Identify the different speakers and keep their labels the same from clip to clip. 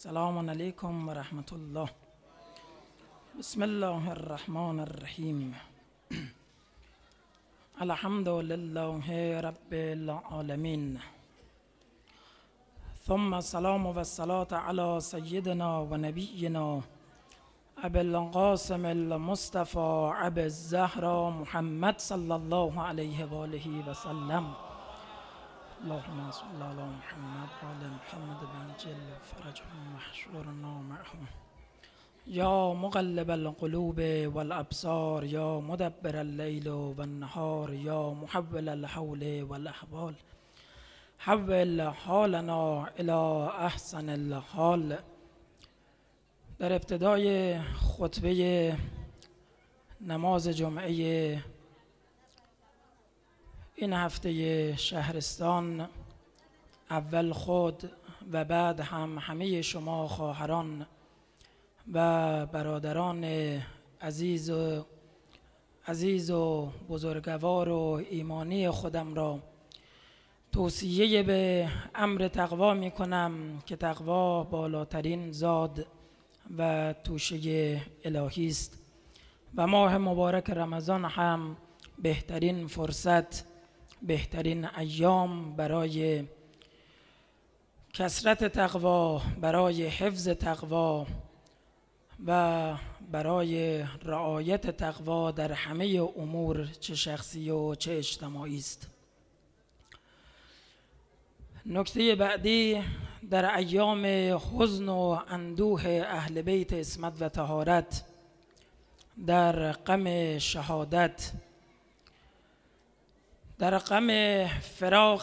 Speaker 1: السلام علیکم و رحمت الله. بسم الله الرحمن الرحیم. الحمد لله رب العالمین، ثم السلام و الصلاة علی سیدنا و نبینا ابی القاسم المصطفى ابی الزهرا محمد صلی الله علیه و آله و سلم. اللهم صل علی محمد و آل محمد بنجل فرجهم محشورنا معهم. یا مقلب القلوب والابصار یا مدبر اللیل والنهار یا محول الحول والاحوال، حول حالنا الى احسن الحال. در ابتدای خطبه نماز جمعه این هفته شهرستان، اول خود و بعد هم همه شما خواهران و برادران عزیز و بزرگوار و ایمانی خودم را توصیه به امر تقوا می کنم که تقوا بالاترین زاد و توشه الهی است و ماه مبارک رمضان هم بهترین فرصت، بهترین ایام برای کثرت تقوا، برای حفظ تقوا و برای رعایت تقوا در همه امور، چه شخصی و چه اجتماعی است. نکته بعدی، در ایام حزن و اندوه اهل بیت عصمت و طهارت، در غم شهادت، در غم فراق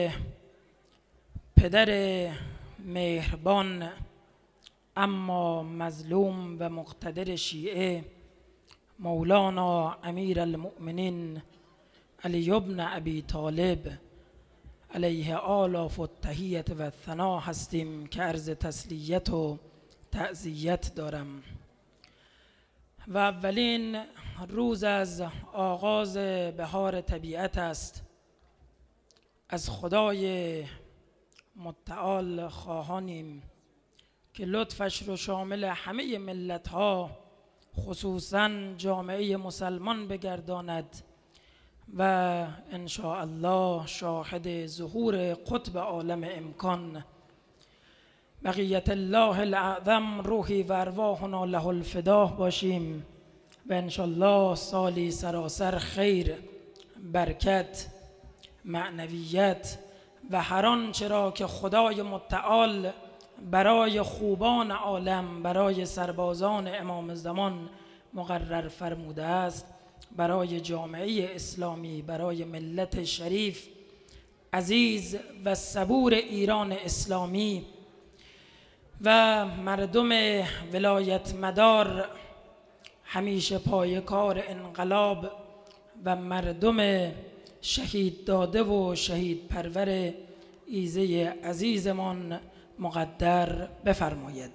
Speaker 1: پدر مهربان اما مظلوم و مقتدر شیعه، مولانا امیر المؤمنین علی بن ابی طالب علیه آلاف التحیة و الثنا هستیم که عرض تسلیت و تعزیت دارم. و اولین روز از آغاز بهار طبیعت است. از خدای متعال خواهانیم که لطفش رو شامل همه ملت ها، خصوصا جامعه مسلمان بگرداند و ان شاء الله شاهد ظهور قطب عالم امکان بقیت الله الاعظم روحی و ارواحنا له الفداه باشیم و ان شاء الله سالی سراسر خیر، برکت، معنویت و هر آنچه را که خدای متعال برای خوبان عالم، برای سربازان امام زمان مقرر فرموده است، برای جامعه اسلامی، برای ملت شریف عزیز و صبور ایران اسلامی و مردم ولایت مدار همیشه پایکار انقلاب و مردم شهید داده و شهید پرور ایزه عزیزمان مقدر بفرماید.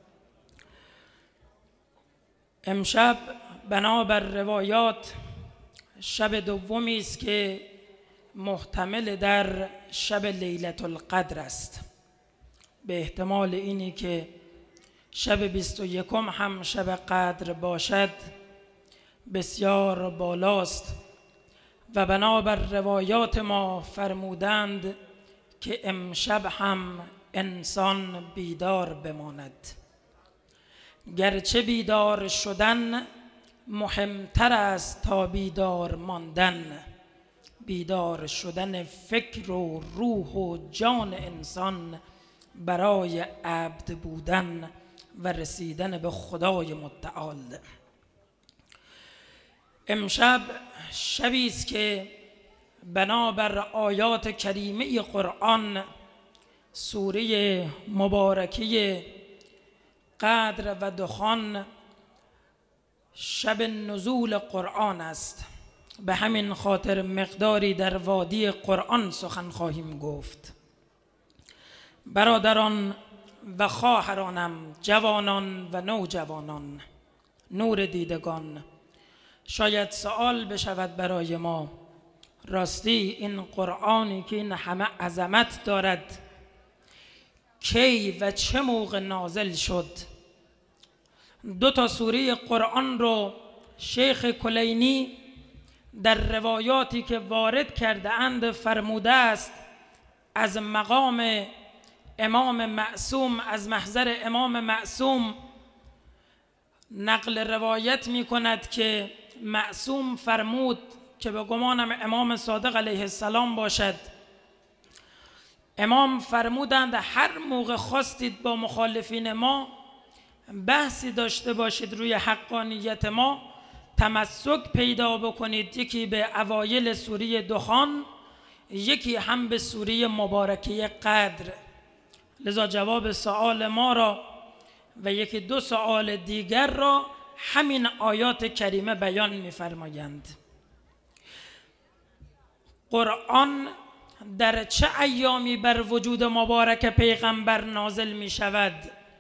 Speaker 1: امشب بنابر روایات شب دومی است که محتمل در شب لیلة القدر است. به احتمال اینی که شب 21 هم شب قدر باشد بسیار بالاست و بنابر روایات ما فرمودند که امشب هم انسان بیدار بماند. گرچه بیدار شدن مهمتر است تا بیدار ماندن. بیدار شدن فکر و روح و جان انسان برای عبد بودن و رسیدن به خدای متعال. امشب شبی است که بنابر آیات کریمه قرآن، سوره مبارکه قدر و دخان شب نزول قرآن است. به همین خاطر مقداری در وادی قرآن سخن خواهیم گفت. برادران و خواهرانم، جوانان و نوجوانان، نور دیدگان، شاید سوال بشود برای ما، راستی این قرآنی که این همه عظمت دارد، کی و چه موقع نازل شد. 2 سوره قرآن رو شیخ کلینی در روایاتی که وارد کرده اند فرموده است از مقام امام معصوم، از محضر امام معصوم نقل روایت می کند که معصوم فرمود که به گمانم امام صادق علیه السلام باشد، امام فرمودند هر موقع خواستید با مخالفین ما بحثی داشته باشید روی حقانیت ما، تمسک پیدا بکنید، یکی به اوایل سوره دخان، یکی هم به سوره مبارکه قدر. لذا جواب سوال ما را و 1-2 سوال دیگر را همین آیات کریمه بیان می‌فرمایند. قرآن در چه ایامی بر وجود مبارک پیغمبر نازل می شود؟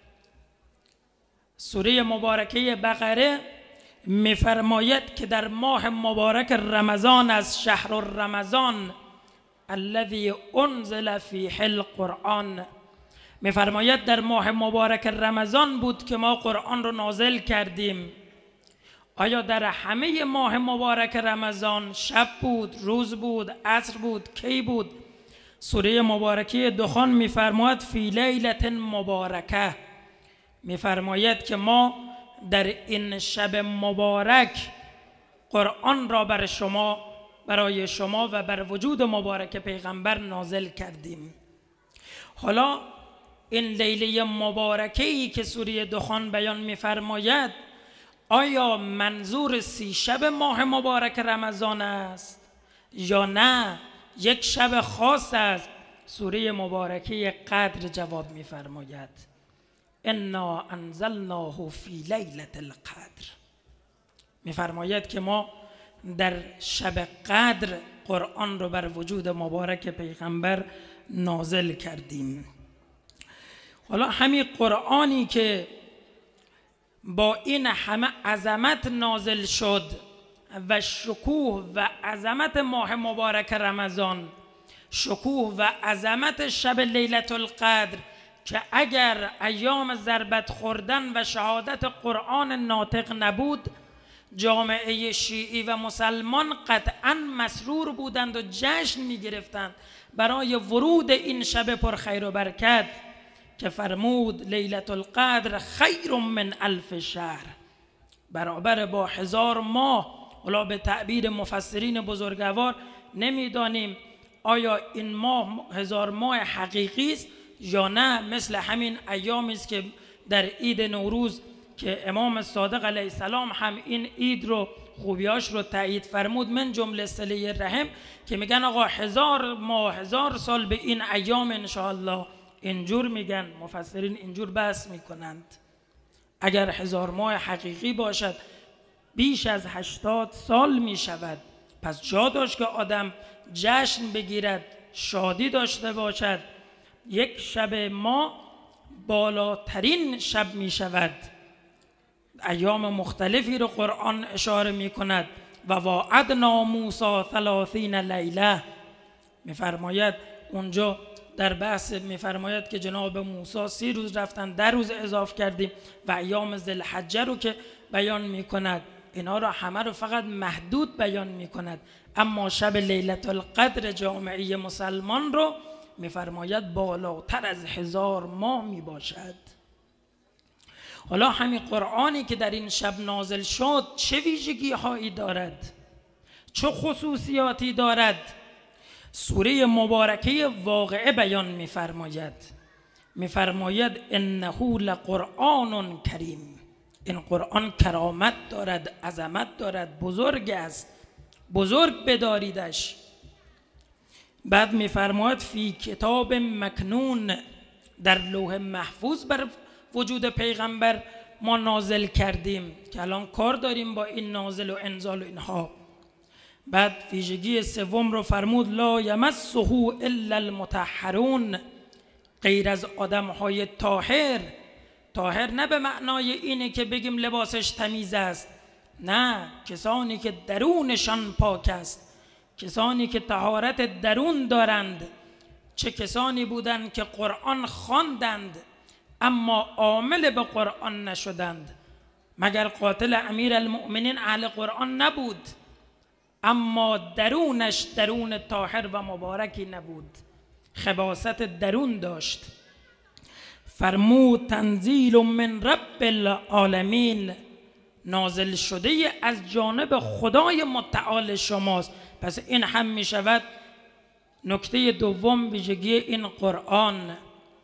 Speaker 1: سوره مبارکه بقره می فرماید که در ماه مبارک رمضان از شهر رمضان الذی انزل فیه القرآن، می فرماید در ماه مبارک رمضان بود که ما قرآن رو نازل کردیم. آیا در همه ماه مبارک رمضان شب بود، روز بود، عصر بود، کی بود؟ سوره مبارکه دخان می‌فرماید فی لیلة مبارکه، می‌فرماید که ما در این شب مبارک قرآن را برای شما و بر وجود مبارک پیغمبر نازل کردیم. حالا این لیله مبارکه‌ای که سوره دخان بیان می‌فرماید آیا منظور 30 شب ماه مبارک رمضان است یا نه یک شب خاص است؟ سوره مبارکه قدر جواب می‌فرماید انا انزلناه فی لیلة القدر، می‌فرماید که ما در شب قدر قرآن رو بر وجود مبارک پیغمبر نازل کردیم. حالا همین قرآنی که با این همه عظمت نازل شد و شکوه و عظمت ماه مبارک رمضان، شکوه و عظمت شب لیلة القدر که اگر ایام ضربت خوردن و شهادت قرآن ناطق نبود جامعه شیعی و مسلمان قطعا مسرور بودند و جشن می گرفتند برای ورود این شب پر خیر و برکت که فرمود لیلة القدر خیر من 1000 شهر، برابر با 1000 ماه. حالا به تعبیر مفسرین بزرگوار نمیدانیم آیا این ماه 1000 ماه حقیقی است یا نه مثل همین ایامی است که در عید نوروز که امام صادق علیه السلام هم این عید رو خوبیاش رو تایید فرمود، من جمله صله رحم، که میگن آقا 1000 ماه 1000 سال به این ایام انشاءالله. اینجور میگن مفسرین، اینجور بحث میکنند. اگر 1000 ماه حقیقی باشد بیش از 80 سال میشود، پس جا داشت که آدم جشن بگیرد، شادی داشته باشد. یک شب ما بالاترین شب میشود. ایام مختلفی رو قرآن اشاره میکند و وعدنا موسی 30 لیله، میفرماید اونجا در بحث میفرماید که جناب موسی 30 روز رفتن، 10 روز اضافه کردیم و ایام ذوالحجه رو که بیان میکند. اینا رو همه رو فقط محدود بیان میکند، اما شب لیلة القدر جامعه مسلمان رو میفرماید بالاتر از 1000 ماه میباشد. حالا همین قرآنی که در این شب نازل شد چه ویژگی هایی دارد، چه خصوصیاتی دارد؟ سوره مبارکه واقعه بیان میفرماید انه لقرآن کریم، این قرآن کرامت دارد، عظمت دارد، بزرگ است، بزرگ بداریدش. بعد میفرماید فی کتاب مکنون، در لوح محفوظ بر وجود پیغمبر ما نازل کردیم که الان کار داریم با این نازل و انزال و اینها. بعد ویژگی سوم رو فرمود لا یمسه الا المطهرون، غیر از آدم‌های طاهر. طاهر نه به معنای اینه که بگیم لباسش تمیز است، نه، کسانی که درونشان پاک است، کسانی که طهارت درون دارند، چه کسانی بودند که قرآن خواندند اما عامل به قرآن نشدند. مگر قاتل امیر المؤمنین اهل قرآن نبود؟ اما درونش درون طاهر و مبارکی نبود، خباثت درون داشت. فرمود تنزیل من رب العالمین، نازل شده از جانب خدای متعال شماست. پس این هم می شود نکته دوم ویژگی این قرآن.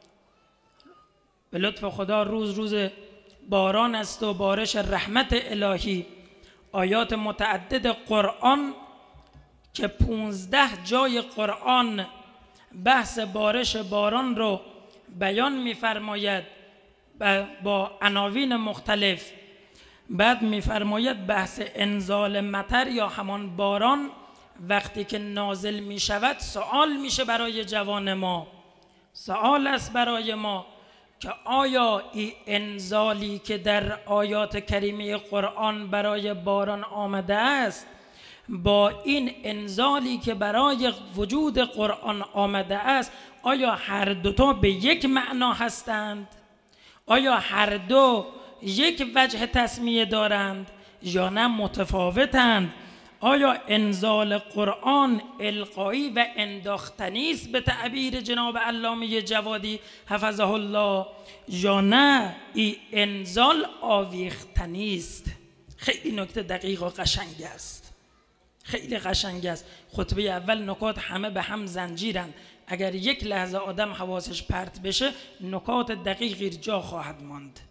Speaker 1: به لطف خدا روز باران است و بارش رحمت الهی. آیات متعدد قرآن که 15 جای قرآن بحث بارش باران رو بیان می‌فرماید با عناوین مختلف. بعد می‌فرماید بحث انزال مطر یا همان باران وقتی که نازل می‌شود سوال میشه برای جوان ما، سوال است برای ما که آیا این انزالی که در آیات کریمه قرآن برای باران آمده است با این انزالی که برای وجود قرآن آمده است، آیا هر دوتا به یک معنا هستند؟ آیا هر دو یک وجه تسمیه دارند یا نه متفاوتند؟ آیا انزال قرآن القایی و انداختنی است به تعبیر جناب علامه جوادی حفظه الله، یا نه این انزال آویختنی است؟ خیلی نکته دقیق و قشنگ است، خیلی قشنگ است. خطبه اول نکات همه به هم زنجیرند، اگر یک لحظه آدم حواسش پرت بشه نکات دقیقی جا خواهد ماند.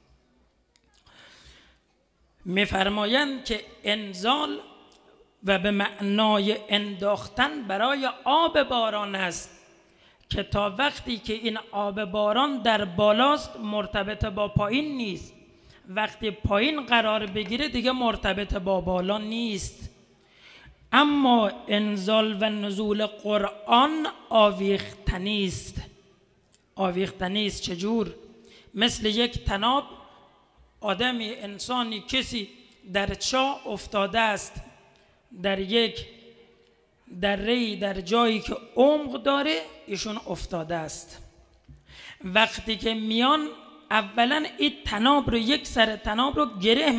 Speaker 1: می‌فرمایند که انزال و به معنای انداختن برای آب باران است که تا وقتی که این آب باران در بالاست مرتبط با پایین نیست، وقتی پایین قرار بگیره دیگه مرتبط با بالا نیست. اما انزال و نزول قرآن آویختنی است. آویختنی است چجور؟ مثل یک طناب، آدمی، انسانی، کسی در چاه افتاده است، در یک دره‌ای در جایی که عمق داره ایشون افتاده است. وقتی که میان اولا این طناب رو، یک سر طناب رو گره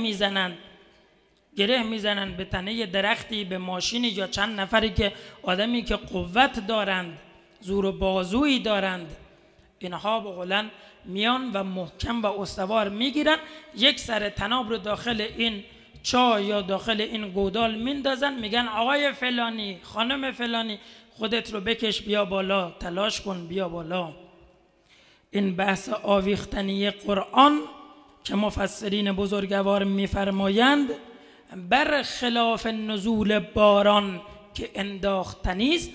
Speaker 1: میزنن به تنه درختی، به ماشینی یا چند نفری که آدمی که قوت دارند، زور و بازویی دارند، اینها بقولن میان و محکم و استوار میگیرن، یک سر طناب رو داخل این چاه یا داخل این گودال میندازن، میگن آقای فلانی، خانم فلانی، خودت رو بکش بیا بالا، تلاش کن بیا بالا. این بحث آویختنی قرآن که مفسرین بزرگوار میفرمایند بر خلاف نزول باران که انداختنی است،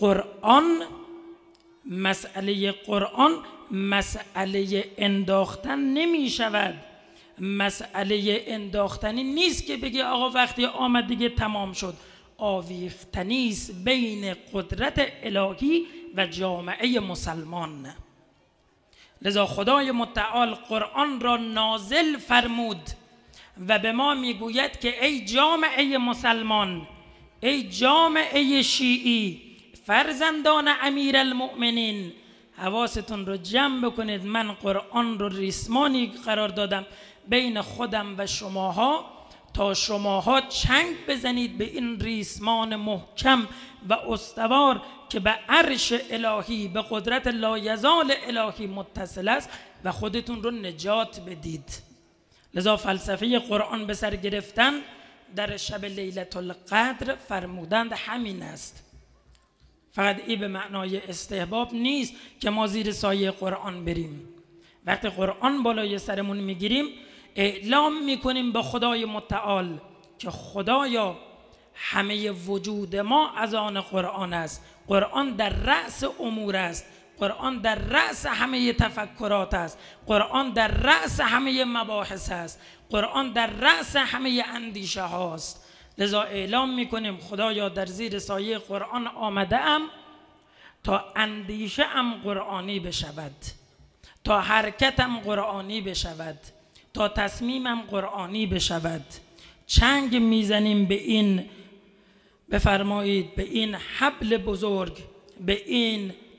Speaker 1: قرآن مسئله انداختن نمی شود. مسئله انداختنی نیست که بگی آقا وقتی آمد دیگه تمام شد. آویختنی است بین قدرت الهی و جامعه مسلمان. لذا خدای متعال قرآن را نازل فرمود و به ما میگوید که ای جامعه مسلمان، ای جامعه شیعی، فرزندان امیر المؤمنین، حواستون رو جمع بکنید. من قرآن رو ریسمانی قرار دادم بین خودم و شماها تا شماها چنگ بزنید به این ریسمان محکم و استوار که به عرش الهی، به قدرت لایزال الهی متصل است و خودتون رو نجات بدید. لذا فلسفه قرآن به سر گرفتن در شب لیلة القدر فرمودند همین است. فقط این به معنای استحباب نیست که ما زیر سایه قرآن بریم. وقتی قرآن بالای سرمون میگیریم اعلام میکنیم به خدای متعال که خدایا همه وجود ما از آن قرآن است. قرآن در رأس امور است. قرآن در رأس همه تفکرات است. قرآن در رأس همه مباحث است. قرآن در رأس همه اندیشه هاست. لذا اعلام میکنیم خدایا در زیر سایه قرآن آمده ام تا اندیشه ام قرآنی بشود، تا حرکتم قرآنی بشود، تا تصمیمم قرآنی بشود. چنگ میزنیم به این، بفرمایید، به این حبل بزرگ، به این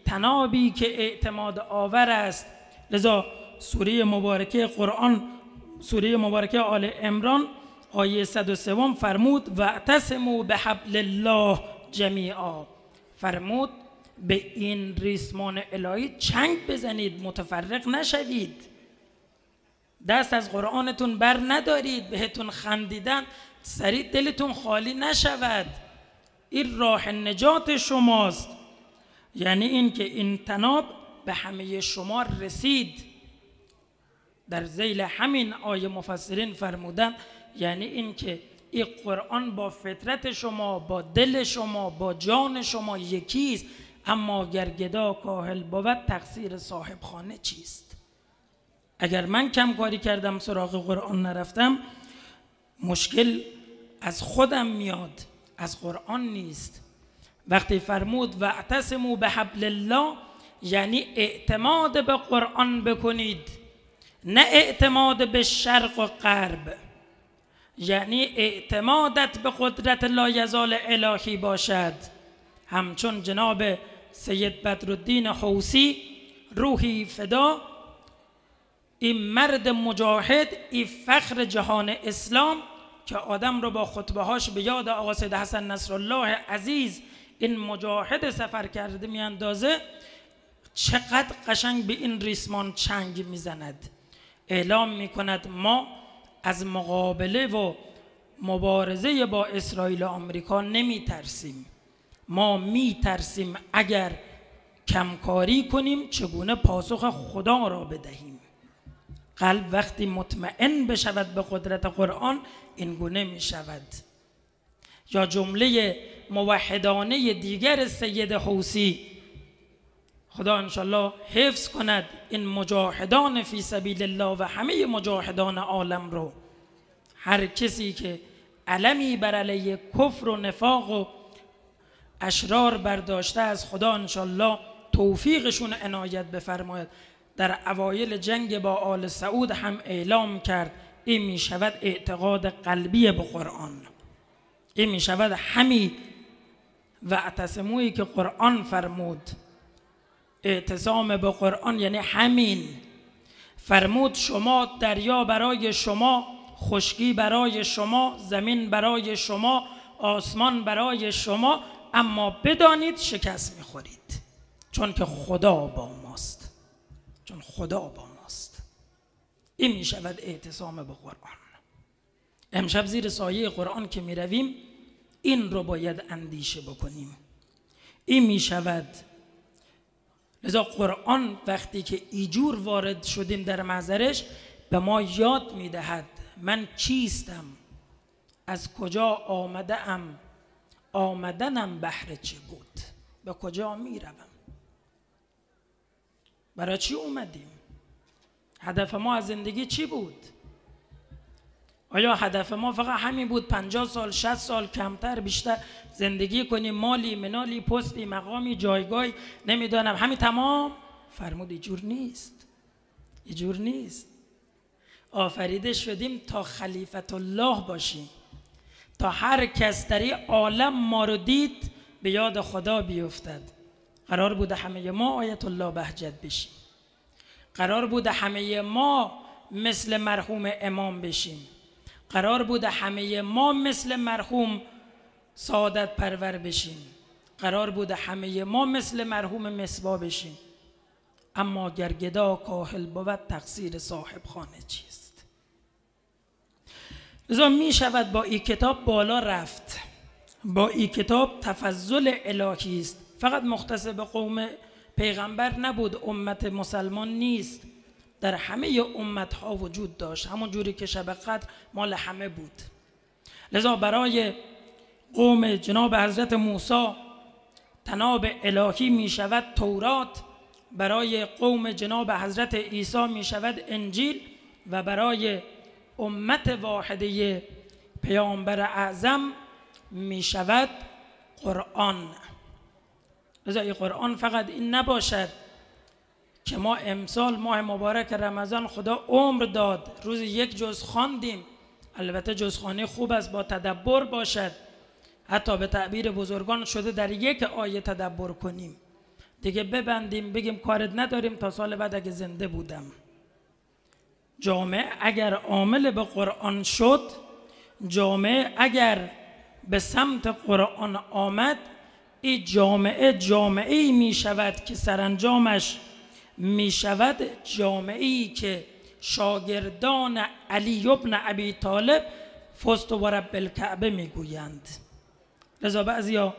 Speaker 1: تنابی که اعتماد آور است. لذا سوره مبارکه قرآن، سوره مبارکه آل عمران آیه 103 فرمود واعتصموا بحبل الله جمیعا، فرمود به این ریسمان الهی چنگ بزنید، متفرق نشوید، دست از قرآنتون بر ندارید، بهتون خندیدن سریع دلتون خالی نشود، این راه نجات شماست. یعنی این که این تناب به همه شما رسید. در ذیل همین آیه مفسرین فرمودن یعنی این که این قرآن با فطرت شما، با دل شما، با جان شما یکیست، اما گر گدا کاهل بود تقصیر صاحب خانه چیست؟ اگر من کم کاری کردم سراغ قرآن نرفتم، مشکل از خودم میاد، از قرآن نیست. وقتی فرمود واعتصموا بحبل الله یعنی اعتماد به قرآن بکنید، نه اعتماد به شرق و غرب. یعنی اعتمادت به قدرت لایزال الهی باشد، همچون جناب سید بدرالدین حوثی روحی فدا، این مرد مجاهد، این فخر جهان اسلام که آدم رو با خطبه هاش به یاد آقا سید حسن نصرالله عزیز این مجاهد سفر کرده میاندازه، چقدر قشنگ به این ریسمان چنگ میزند. اعلام میکند ما از مقابله و مبارزه با اسرائیل و آمریکا نمیترسیم، ما میترسیم اگر کمکاری کنیم چگونه پاسخ خدا را بدهیم. قلب وقتی مطمئن بشود به قدرت قرآن این گونه می شود. یا جمله موحدانه دیگر سید حوثی، خدا انشالله حفظ کند این مجاهدان فی سبیل الله و همه مجاهدان عالم رو. هر کسی که علمی بر علیه کفر و نفاق و اشرار برداشته از خدا انشالله توفیقشون عنایت بفرماید. در اوایل جنگ با آل سعود هم اعلام کرد این می شود اعتقاد قلبی به قرآن، این می شود همی واعتصمویی که قرآن فرمود. اعتصام به قرآن یعنی همین. فرمود شما دریا برای شما، خشکی برای شما، زمین برای شما، آسمان برای شما، اما بدانید شکست میخورید چون که خدا با ماست، چون خدا با ماست. این می شود اعتصام به قرآن. امشب زیر سایه قرآن که می رویم این رو باید اندیشه بکنیم. این می شود. لذا قرآن وقتی که ایجور وارد شدیم در محضرش به ما یاد می دهد من کیستم، از کجا آمده ام، آمدنم بهر چه بود، به کجا می روم، برای چی اومدیم، هدف ما از زندگی چی بود. آیا هدف ما فقط همین بود 50 سال 60 سال کمتر بیشتر زندگی کنیم، مالی منالی پستی مقامی جایگاهی نمیدانم همین تمام؟ فرمود اینجور نیست، اینجور نیست. آفریده شدیم تا خلیفت الله باشیم، تا هر کس در این عالم ما رو دید به یاد خدا بیفتد. قرار بوده همه ما آیت الله بهجت بشیم، قرار بوده همه ما مثل مرحوم امام بشیم، قرار بوده همه ما مثل مرحوم سعادت پرور بشیم، قرار بوده همه ما مثل مرحوم مصباح بشیم، اما گر گدا کاهل بود تقصیر صاحب خانه چیست. لذا می شود با این کتاب بالا رفت. با این کتاب تفضل الهی است، فقط مختص به قوم پیغمبر نبود، امت مسلمان نیست، در همه امت ها وجود داشت، همون جوری که شب قدر مال همه بود. لذا برای قوم جناب حضرت موسی تناب الهی می شود تورات، برای قوم جناب حضرت عیسی می شود انجیل، و برای امت واحده پیامبر اعظم می شود قرآن. لذا این قرآن فقط این نباشد که ما امسال ماه مبارک رمضان خدا عمر داد روز یک جز خواندیم، البته جزخوانی خوب است با تدبر باشد، حتی به تعبیر بزرگان شده در یک آیه تدبر کنیم، دیگه ببندیم بگیم کارت نداریم تا سال بعد اگه زنده بودم. جامعه اگر عامل به قرآن شد، جامعه اگر به سمت قرآن آمد، این جامعه‌ای می شود که سرانجامش می شود جامعه‌ای که شاگردان علی ابن ابی طالب فزت و رب الکعبه می گویند. لذا بعضیا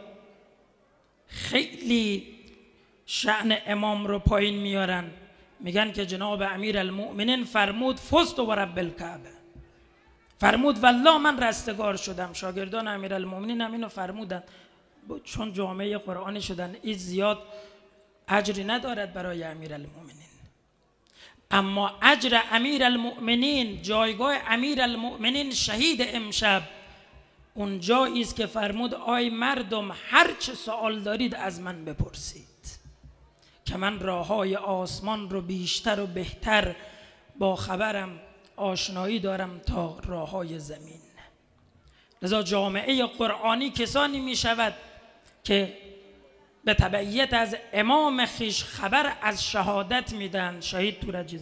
Speaker 1: خیلی شأن امام رو پایین میارن، میگن که جناب امیر المؤمنین فرمود فزت و رب الکعبه، فرمود والله من رستگار شدم. شاگردان امیر المؤمنین هم اینو فرمودن، چون جامعه قرآنی شدن. این زیاد اجری ندارد برای امیر المؤمنین، اما اجر امیر المؤمنین، جایگاه امیر المؤمنین شهید امشب اون جایی است که فرمود آی مردم هر چه سوال دارید از من بپرسید که من راههای آسمان رو بیشتر و بهتر با خبرم آشنایی دارم تا راههای زمین. لذا جامعه قرآنی کسانی می شود که به تبعیت از امام خیش خبر از شهادت میدن. شهید تورجی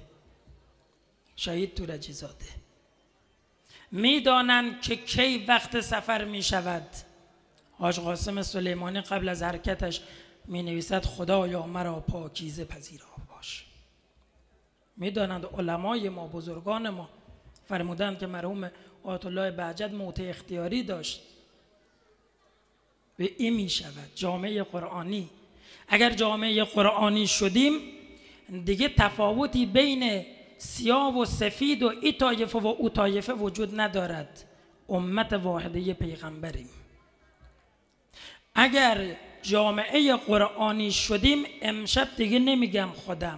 Speaker 1: زاده میدانند که کی وقت سفر می شود. حاج قاسم سلیمانی قبل از حرکتش می نویسد خدایا مرا پاکیزه پذیرا باش. میدانند علمای ما، بزرگان ما فرمودند که مرحوم آیت الله بهجت موت اختیاری داشت. به این می شود جامعه قرآنی. اگر جامعه قرآنی شدیم دیگه تفاوتی بین سیاه و سفید و ای طایفه و او طایفه وجود ندارد. امت واحده پیغمبریم. اگر جامعه قرآنی شدیم امشب دیگه نمیگم خودم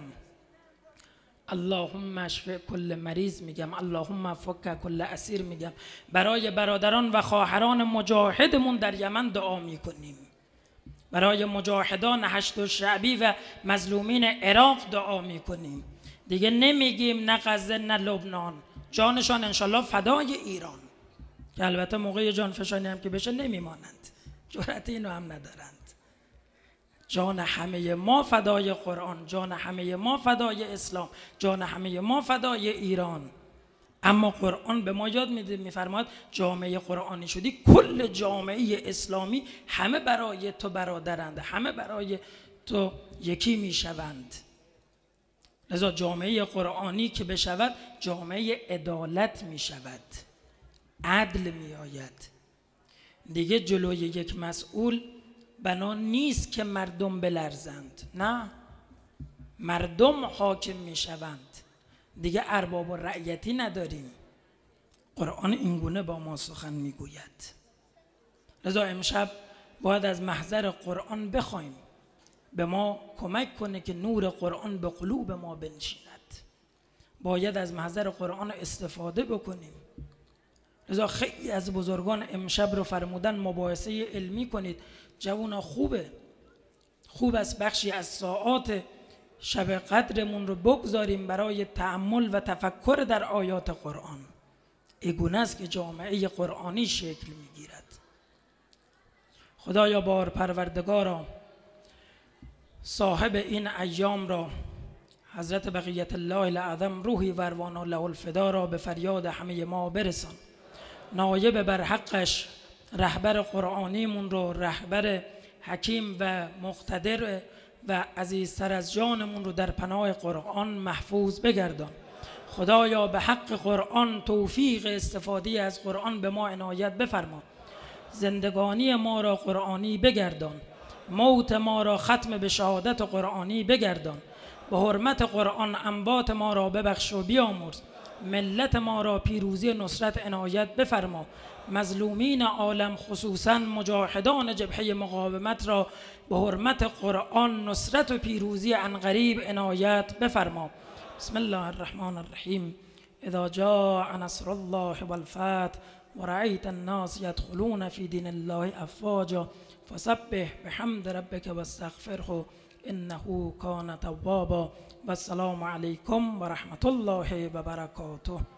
Speaker 1: اللهم اشف کل مریض، میگم اللهم فک کل اسیر، میگم برای برادران و خواهران مجاهدمون در یمن دعا میکنیم، برای مجاهدان هشت شعبی و مظلومین عراق دعا میکنیم. دیگه نمیگیم نه غزه نه لبنان، جانشان انشالله فدای ایران، که البته موقع جان فشانی هم که بشه نمیمانند، جرأت اینو هم ندارند. جان همه ما فدای قرآن، جان همه ما فدای اسلام، جان همه ما فدای ایران. اما قرآن به ما یاد میده، میفرماد جامعه قرآنی شدی، کل جامعه اسلامی همه برای تو برادرند، همه برای تو یکی میشوند. لذا جامعه قرآنی که بشود جامعه عدالت میشود، عدل میآید. دیگه جلوی یک مسئول بنا نیست که مردم بلرزند، نه، مردم حاکم میشوند. دیگه ارباب و رعیتی نداریم. قرآن اینگونه با ما سخن میگوید. لذا امشب باید از محضر قرآن بخوایم به ما کمک کنه که نور قرآن به قلوب ما بنشیند. باید از محضر قرآن استفاده بکنیم. لذا خیلی از بزرگان امشب رو فرمودن مباحثه علمی کنید. جوانا خوب است بخشی از ساعات شب قدرمون رو بگذاریم برای تأمل و تفکر در آیات قرآن. اینگونه است که جامعه قرآنی شکل میگیرد. خدایا بار پروردگارا، صاحب این ایام را حضرت بقیت الله الاعظم روحی و ارواح له الفدا را به فریاد همه ما برسان. نایب بر حقش رهبر قرآنیمون رو، رهبر حکیم و مقتدر و عزیزتر از جانمون رو در پناه قرآن محفوظ بگردان. خدایا به حق قرآن توفیق استفاده از قرآن به ما عنایت بفرما. زندگانی ما را قرآنی بگردان، موت ما را ختم به شهادت قرآنی بگردان. به حرمت قرآن انبات ما را ببخش و بیامرز. ملت ما را پیروزی نصرت عنایت بفرما. مظلومین عالم خصوصا مجاهدان جبهه مقاومت را به حرمت قرآن نصرت و پیروزی عنقریب عنایت بفرما. بسم الله الرحمن الرحیم. اذا جاء نصر الله والفتح ورأيت الناس يدخلون في دين الله افواجا فسبح بحمد ربك واستغفره انه كان توابا. والسلام علیکم و رحمت الله و برکاته.